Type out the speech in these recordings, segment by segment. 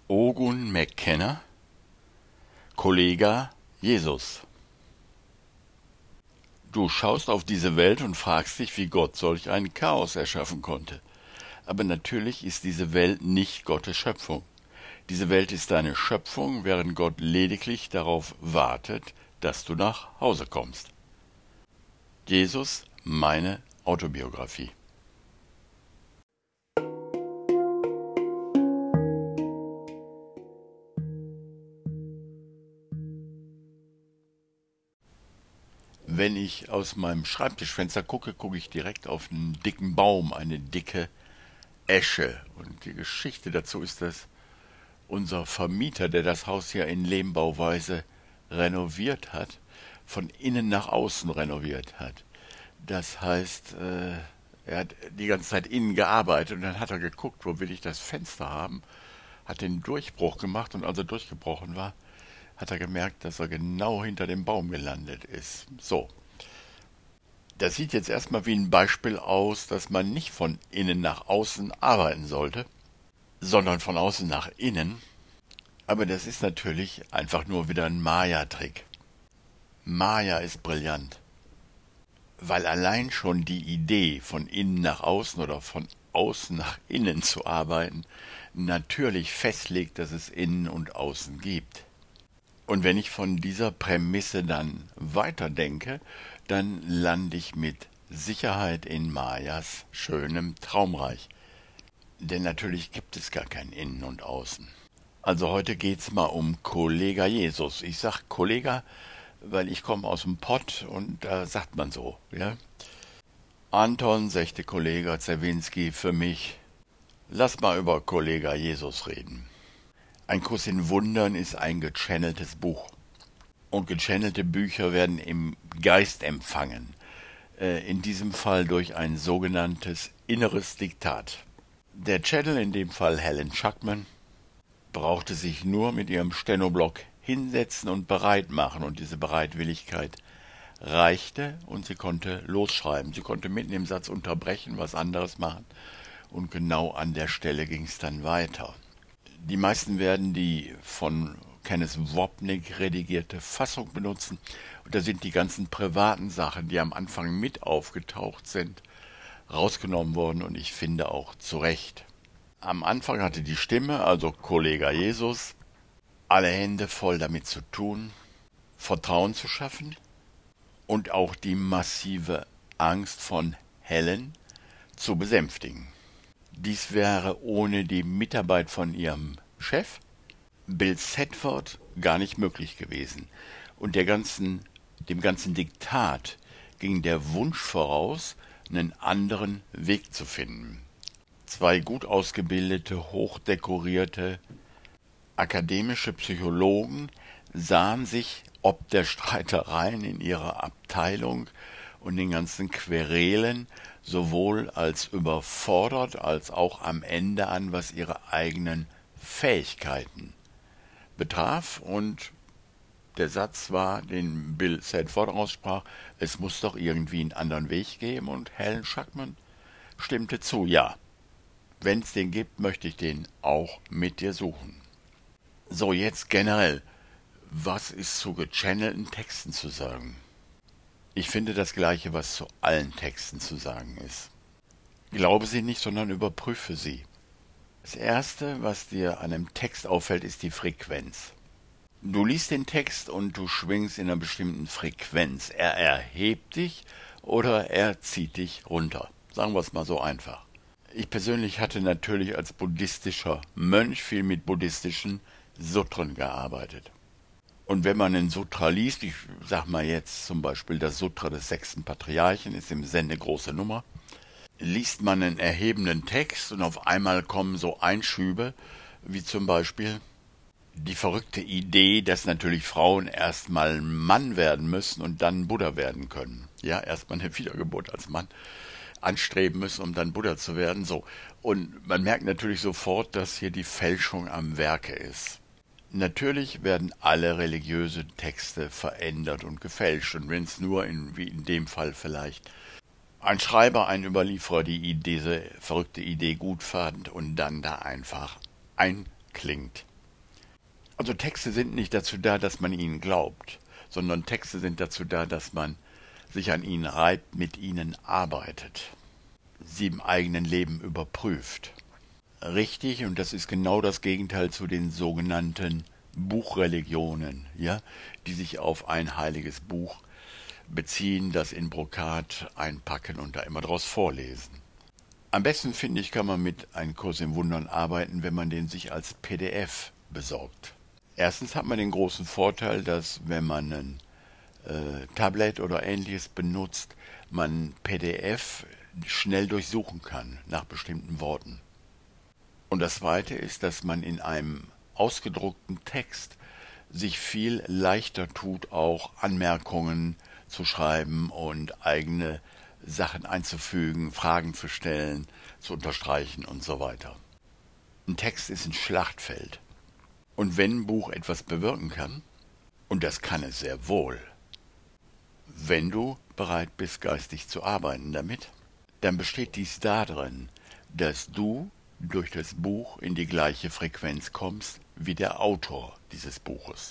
Ogun McKenna, Kollega Jesus. Du schaust auf diese Welt und fragst dich, wie Gott solch ein Chaos erschaffen konnte. Aber natürlich ist diese Welt nicht Gottes Schöpfung. Diese Welt ist deine Schöpfung, während Gott lediglich darauf wartet, dass du nach Hause kommst. Jesus, meine Autobiografie. Wenn ich aus meinem Schreibtischfenster gucke, gucke ich direkt auf einen dicken Baum, eine dicke Esche. Und die Geschichte dazu ist, dass unser Vermieter, der das Haus ja in Lehmbauweise renoviert hat, von innen nach außen renoviert hat. Das heißt, er hat die ganze Zeit innen gearbeitet und dann hat er geguckt, wo will ich das Fenster haben, hat den Durchbruch gemacht und als er durchgebrochen war, hat er gemerkt, dass er genau hinter dem Baum gelandet ist. So, das sieht jetzt erstmal wie ein Beispiel aus, dass man nicht von innen nach außen arbeiten sollte, sondern von außen nach innen. Aber das ist natürlich einfach nur wieder ein Maya-Trick. Maya ist brillant, weil allein schon die Idee, von innen nach außen oder von außen nach innen zu arbeiten, natürlich festlegt, dass es innen und außen gibt. Und wenn ich von dieser Prämisse dann weiterdenke, dann lande ich mit Sicherheit in Mayas schönem Traumreich. Denn natürlich gibt es gar kein Innen und Außen. Also heute geht's mal um Kollega Jesus. Ich sag Kollega, weil ich komme aus dem Pott und da sagt man so, ja. Anton, sagte Kollega Zerwinski für mich, lass mal über Kollega Jesus reden. Ein Kurs in Wundern ist ein gechanneltes Buch. Und gechannelte Bücher werden im Geist empfangen. In diesem Fall durch ein sogenanntes inneres Diktat. Der Channel, in dem Fall Helen Schuckman, brauchte sich nur mit ihrem Stenoblock hinsetzen und bereit machen. Und diese Bereitwilligkeit reichte und sie konnte losschreiben. Sie konnte mitten im Satz unterbrechen, was anderes machen. Und genau an der Stelle ging es dann weiter. Die meisten werden die von Kenneth Wapnick redigierte Fassung benutzen. Und da sind die ganzen privaten Sachen, die am Anfang mit aufgetaucht sind, rausgenommen worden und ich finde auch zu Recht. Am Anfang hatte die Stimme, also Kollega Jesus, alle Hände voll damit zu tun, Vertrauen zu schaffen und auch die massive Angst von Helen zu besänftigen. Dies wäre ohne die Mitarbeit von ihrem Chef, Bill Thetford, gar nicht möglich gewesen. Und dem ganzen Diktat ging der Wunsch voraus, einen anderen Weg zu finden. Zwei gut ausgebildete, hochdekorierte, akademische Psychologen sahen sich ob der Streitereien in ihrer Abteilung und den ganzen Querelen sowohl als überfordert als auch am Ende an, was ihre eigenen Fähigkeiten betraf. Und der Satz war, den Bill Thetford aussprach, es muss doch irgendwie einen anderen Weg geben, und Helen Schuckman stimmte zu, ja, wenn es den gibt, möchte ich den auch mit dir suchen. So, jetzt generell, was ist zu gechannelten Texten zu sagen? Ich finde das Gleiche, was zu allen Texten zu sagen ist. Glaube sie nicht, sondern überprüfe sie. Das Erste, was dir an einem Text auffällt, ist die Frequenz. Du liest den Text und du schwingst in einer bestimmten Frequenz. Er erhebt dich oder er zieht dich runter. Sagen wir es mal so einfach. Ich persönlich hatte natürlich als buddhistischer Mönch viel mit buddhistischen Sutren gearbeitet. Und wenn man einen Sutra liest, ich sag mal jetzt zum Beispiel das Sutra des 6. Patriarchen, ist im Zen eine große Nummer, liest man einen erhebenden Text und auf einmal kommen so Einschübe, wie zum Beispiel die verrückte Idee, dass natürlich Frauen erstmal Mann werden müssen und dann Buddha werden können. Ja, erstmal eine Wiedergeburt als Mann anstreben müssen, um dann Buddha zu werden. So. Und man merkt natürlich sofort, dass hier die Fälschung am Werke ist. Natürlich werden alle religiösen Texte verändert und gefälscht, und wenn es nur, wie in dem Fall vielleicht, ein Schreiber, ein Überlieferer diese verrückte Idee gut fand und dann da einfach einklingt. Also Texte sind nicht dazu da, dass man ihnen glaubt, sondern Texte sind dazu da, dass man sich an ihnen reibt, mit ihnen arbeitet, sie im eigenen Leben überprüft. Richtig, und das ist genau das Gegenteil zu den sogenannten Buchreligionen, ja, die sich auf ein heiliges Buch beziehen, das in Brokat einpacken und da immer draus vorlesen. Am besten, finde ich, kann man mit einem Kurs in Wundern arbeiten, wenn man den sich als PDF besorgt. Erstens hat man den großen Vorteil, dass wenn man ein Tablet oder ähnliches benutzt, man PDF schnell durchsuchen kann nach bestimmten Worten. Und das Zweite ist, dass man in einem ausgedruckten Text sich viel leichter tut, auch Anmerkungen zu schreiben und eigene Sachen einzufügen, Fragen zu stellen, zu unterstreichen und so weiter. Ein Text ist ein Schlachtfeld. Und wenn ein Buch etwas bewirken kann, und das kann es sehr wohl, wenn du bereit bist, geistig zu arbeiten damit, dann besteht dies darin, dass du durch das Buch in die gleiche Frequenz kommst wie der Autor dieses Buches.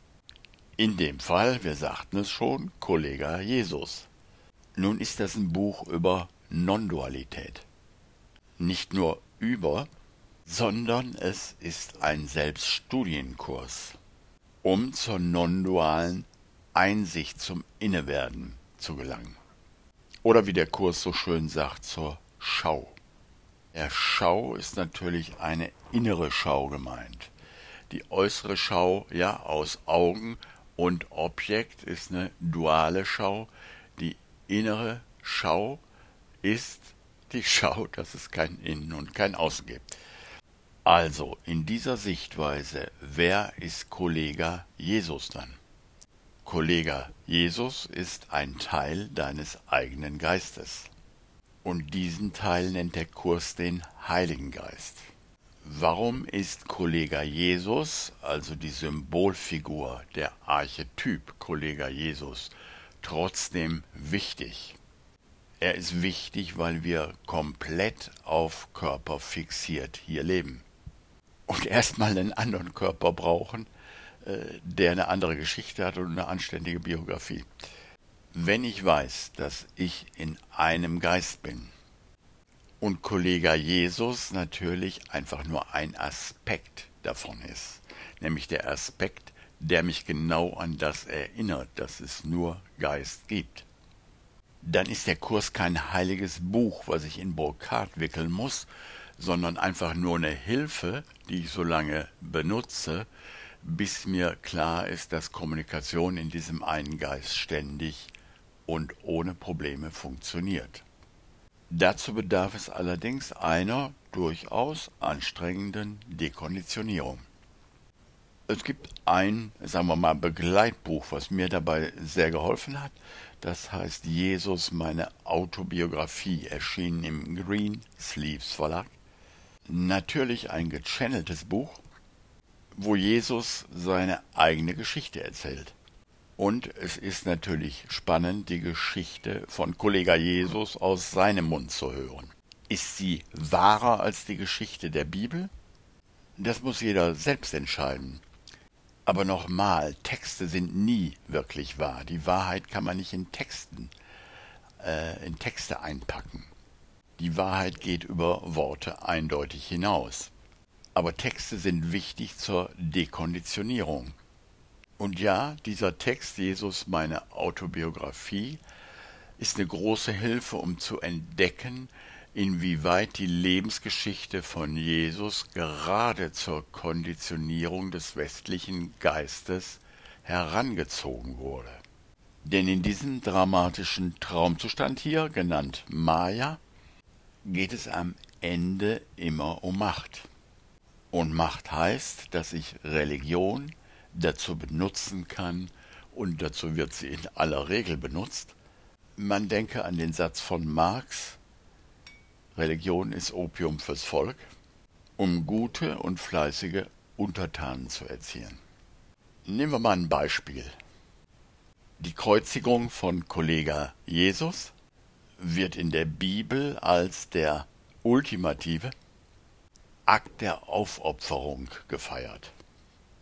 In dem Fall, wir sagten es schon, Kollega Jesus. Nun ist das ein Buch über Non-Dualität. Nicht nur über, sondern es ist ein Selbststudienkurs, um zur non-dualen Einsicht zum Innewerden zu gelangen. Oder wie der Kurs so schön sagt, zur Schau. Der Schau ist natürlich eine innere Schau gemeint. Die äußere Schau, ja, aus Augen und Objekt ist eine duale Schau. Die innere Schau ist die Schau, dass es kein Innen und kein Außen gibt. Also, in dieser Sichtweise, wer ist Kollega Jesus dann? Kollega Jesus ist ein Teil deines eigenen Geistes. Und diesen Teil nennt der Kurs den Heiligen Geist. Warum ist Kollega Jesus, also die Symbolfigur, der Archetyp Kollega Jesus, trotzdem wichtig? Er ist wichtig, weil wir komplett auf Körper fixiert hier leben. Und erstmal einen anderen Körper brauchen, der eine andere Geschichte hat und eine anständige Biografie. Wenn ich weiß, dass ich in einem Geist bin und Kollega Jesus natürlich einfach nur ein Aspekt davon ist, nämlich der Aspekt, der mich genau an das erinnert, dass es nur Geist gibt, dann ist der Kurs kein heiliges Buch, was ich in Brokat wickeln muss, sondern einfach nur eine Hilfe, die ich so lange benutze, bis mir klar ist, dass Kommunikation in diesem einen Geist ständig und ohne Probleme funktioniert. Dazu bedarf es allerdings einer durchaus anstrengenden Dekonditionierung. Es gibt ein, sagen wir mal, Begleitbuch, was mir dabei sehr geholfen hat. Das heißt Jesus, meine Autobiografie, erschienen im Green Sleeves Verlag. Natürlich ein gechanneltes Buch, wo Jesus seine eigene Geschichte erzählt. Und es ist natürlich spannend, die Geschichte von Kollega Jesus aus seinem Mund zu hören. Ist sie wahrer als die Geschichte der Bibel? Das muss jeder selbst entscheiden. Aber nochmal, Texte sind nie wirklich wahr. Die Wahrheit kann man nicht in Texte einpacken. Die Wahrheit geht über Worte eindeutig hinaus. Aber Texte sind wichtig zur Dekonditionierung. Und ja, dieser Text, Jesus, meine Autobiografie, ist eine große Hilfe, um zu entdecken, inwieweit die Lebensgeschichte von Jesus gerade zur Konditionierung des westlichen Geistes herangezogen wurde. Denn in diesem dramatischen Traumzustand hier, genannt Maya, geht es am Ende immer um Macht. Und Macht heißt, dass ich Religion dazu benutzen kann, und dazu wird sie in aller Regel benutzt. Man denke an den Satz von Marx, Religion ist Opium fürs Volk, um gute und fleißige Untertanen zu erziehen. Nehmen wir mal ein Beispiel. Die Kreuzigung von Kollega Jesus wird in der Bibel als der ultimative Akt der Aufopferung gefeiert.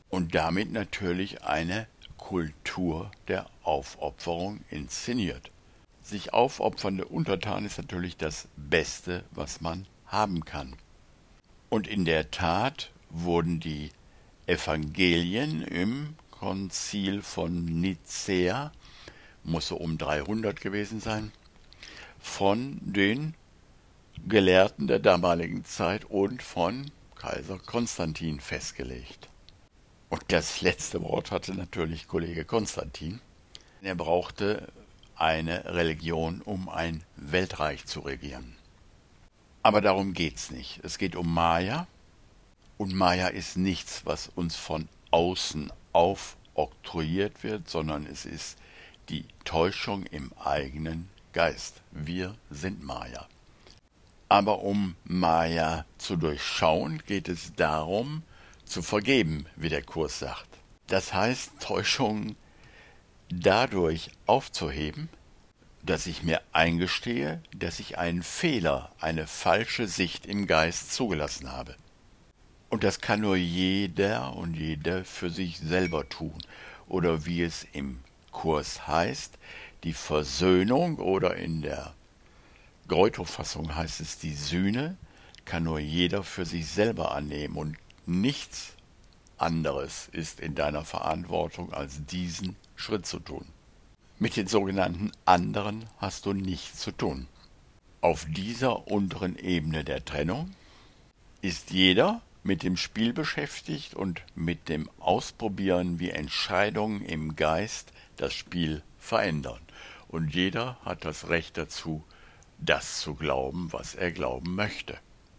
und damit natürlich eine Kultur der Aufopferung inszeniert. Sich aufopfernde Untertanen ist natürlich das Beste, was man haben kann. Und in der Tat wurden die Evangelien im Konzil von Nicäa, muss so um 300 gewesen sein, von den Gelehrten der damaligen Zeit und von Kaiser Konstantin festgelegt. Und das letzte Wort hatte natürlich Kollege Konstantin. Er brauchte eine Religion, um ein Weltreich zu regieren. Aber darum geht's nicht. Es geht um Maya. Und Maya ist nichts, was uns von außen aufoktroyiert wird, sondern es ist die Täuschung im eigenen Geist. Wir sind Maya. Aber um Maya zu durchschauen, geht es darum, zu vergeben, wie der Kurs sagt. Das heißt, Täuschungen dadurch aufzuheben, dass ich mir eingestehe, dass ich einen Fehler, eine falsche Sicht im Geist zugelassen habe. Und das kann nur jeder und jede für sich selber tun. Oder wie es im Kurs heißt, die Versöhnung, oder in der Greutow-Fassung heißt es die Sühne, kann nur jeder für sich selber annehmen. Und nichts anderes ist in deiner Verantwortung, als diesen Schritt zu tun. Mit den sogenannten anderen hast du nichts zu tun. Auf dieser unteren Ebene der Trennung ist jeder mit dem Spiel beschäftigt und mit dem Ausprobieren, wie Entscheidungen im Geist das Spiel verändern. Und jeder hat das Recht dazu, das zu glauben, was er glauben möchte.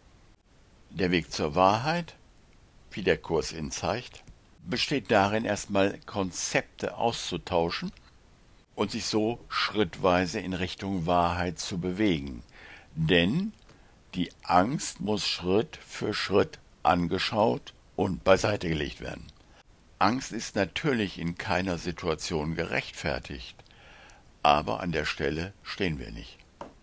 Der Weg zur Wahrheit, wie der Kurs ihn zeigt, besteht darin, erstmal Konzepte auszutauschen und sich so schrittweise in Richtung Wahrheit zu bewegen. Denn die Angst muss Schritt für Schritt angeschaut und beiseite gelegt werden. Angst ist natürlich in keiner Situation gerechtfertigt, aber an der Stelle stehen wir nicht.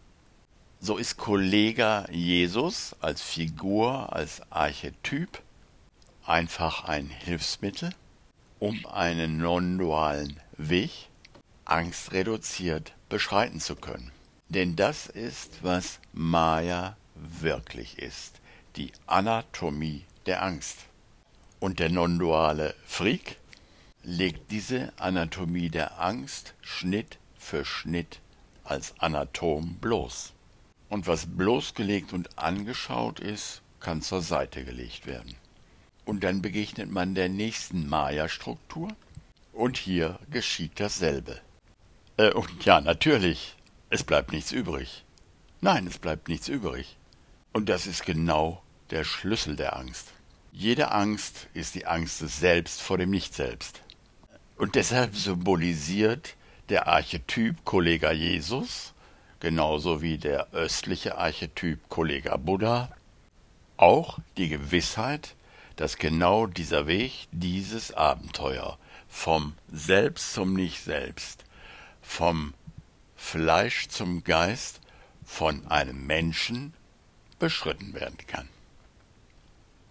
So ist Kollega Jesus als Figur, als Archetyp einfach ein Hilfsmittel, um einen non-dualen Weg angstreduziert beschreiten zu können. Denn das ist, was Maya wirklich ist, die Anatomie der Angst. Und der non-duale Freak legt diese Anatomie der Angst Schnitt für Schnitt als Anatom bloß. Und was bloßgelegt und angeschaut ist, kann zur Seite gelegt werden. Und dann begegnet man der nächsten Maya-Struktur und hier geschieht dasselbe. Und ja, natürlich, es bleibt nichts übrig. Nein, es bleibt nichts übrig. Und das ist genau der Schlüssel der Angst. Jede Angst ist die Angst des Selbst vor dem Nicht-Selbst. Und deshalb symbolisiert der Archetyp Kollega Jesus, genauso wie der östliche Archetyp Kollega Buddha, auch die Gewissheit, dass genau dieser Weg, dieses Abenteuer vom Selbst zum Nicht-Selbst, vom Fleisch zum Geist von einem Menschen beschritten werden kann.